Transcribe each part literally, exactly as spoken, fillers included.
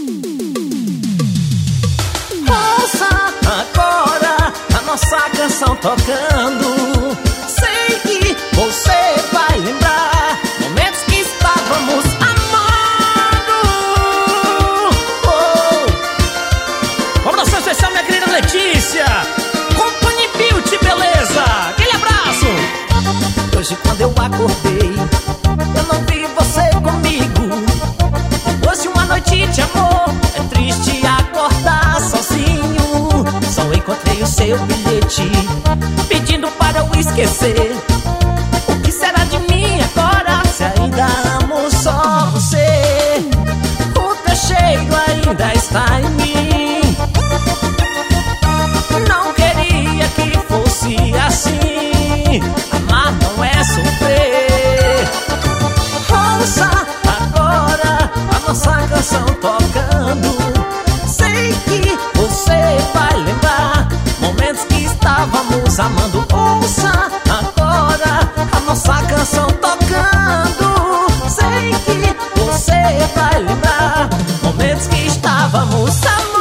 Ouça agora a nossa canção tocando. Sei que você vai lembrar momentos que estávamos amando. Oh. Coração especial, minha querida Letícia, Company Beauty, beleza? Aquele abraço. Hoje quando eu acordei, eu não vi você comigo. Depois de uma noite de amor, é triste acordar sozinho. Só encontrei o seu bilhete pedindo para eu esquecer. O que será de mim agora, se ainda amo só você? O teu cheiro ainda está em mim. Não queria que fosse assim. Amar não é sofrer. Ouça agora a nossa canção tocando. Sei que você vai lembrar momentos que estávamos amando. Ouça agora a nossa canção tocando. Sei que você vai lembrar momentos que estávamos amando.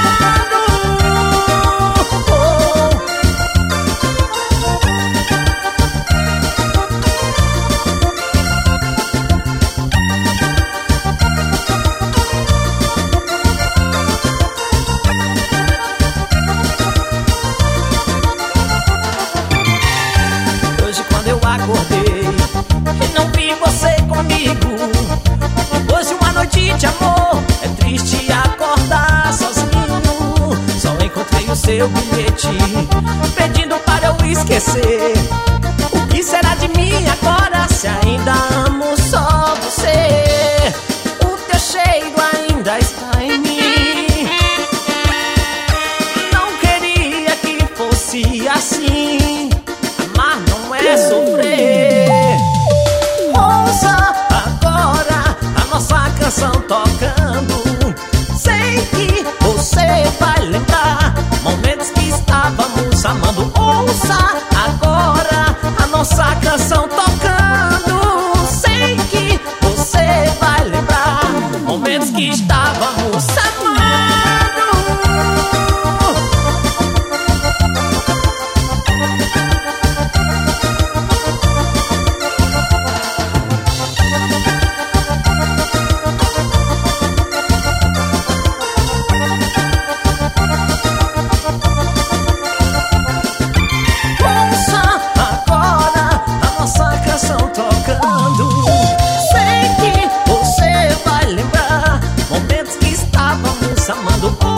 Acordei e não vi você comigo. Depois de uma noite de amor, é triste acordar sozinho. Só encontrei o seu bilhete pedindo para eu esquecer. O que será de mim agora, se ainda amo só você? O teu cheiro ainda está em mim. Não queria que fosse assim. Amar não é sofrer. Ouça agora a nossa canção tocando. Sei que você vai lembrar momentos que estávamos amando. Ouça agora a nossa canção tocando. Sei que você vai lembrar momentos que estávamos amando. Sei que você vai lembrar momentos que estávamos amando.